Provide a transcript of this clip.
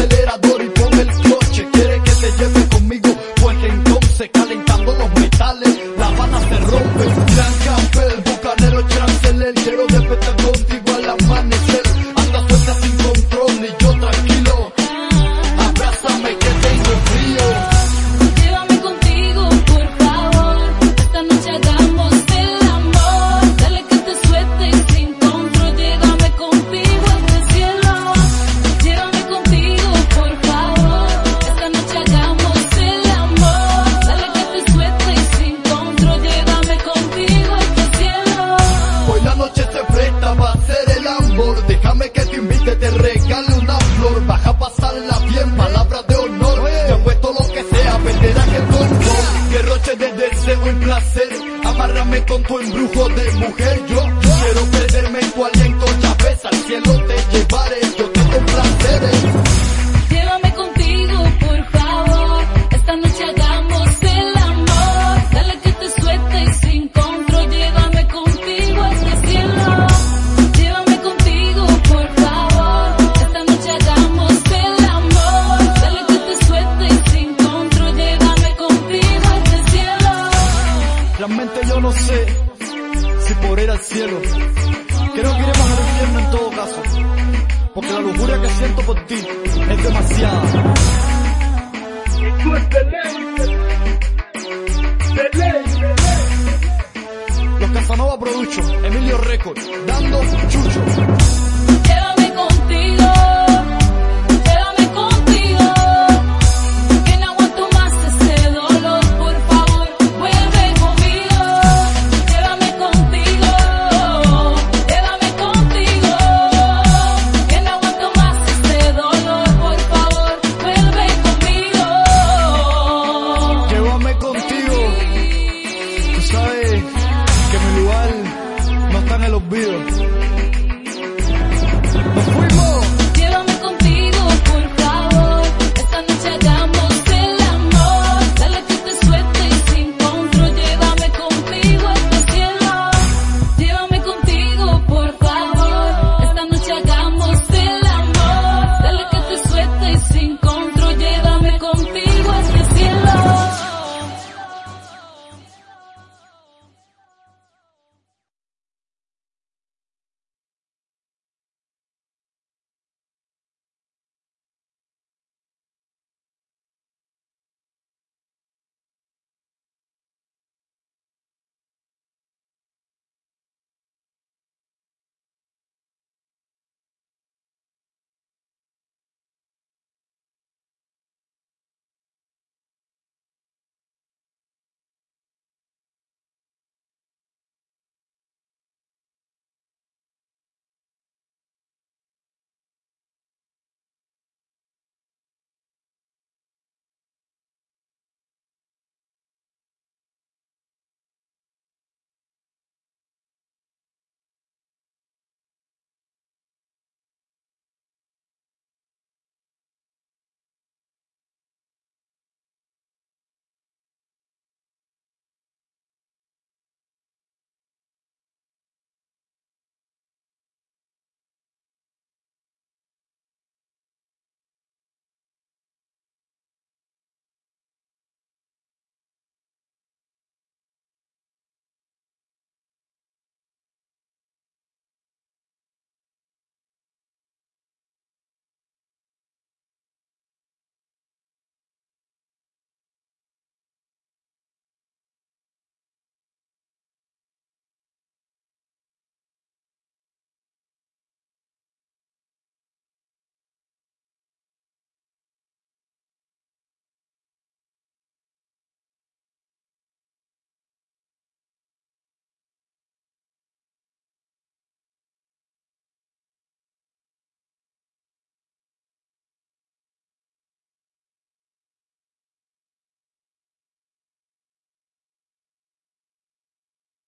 acelerador y pon el coche. Quiere que te lleve conmigo, pues entonces calentando los metales, La Habana se rompe. Gran Campbell, bucanero Chanceler, quiero despertar contigo al amanecer. Anda suelta sin control y yo tranquilo, abrázame que tengo frío. Llévame contigo, por favor, esta noche hagamos el amor. Dale que te sueltes sin control, llévame contigo a este cielo. Llévame contigo, por favor, esta noche hagamos el amor. Dale que te sueltes sin control, llévame contigo a este cielo. Hoy la noche se presta para hacer el amor. Déjame que te invite, te regale una flor. Vas a pasarla bien, palabras de honor. Te apuesto lo que sea, perderás el control. Derroche de deseo y placer, amárrame con tu embrujo de mujer. Yo quiero perderme en tu aliento, ya ves, al cielo te llevaré. Yo tengo placeres. Llévame contigo, por favor, esta noche hagamos el amor. Dale que te sueltes sin control, llévame contigo a este cielo. Llévame contigo, por favor, esta noche hagamos el amor. Dale que te sueltes sin control, llévame contigo a este cielo. Realmente yo no sé si por ir al cielo. Creo que iremos al infierno en todo caso, porque la lujuria que siento por ti es demasiada.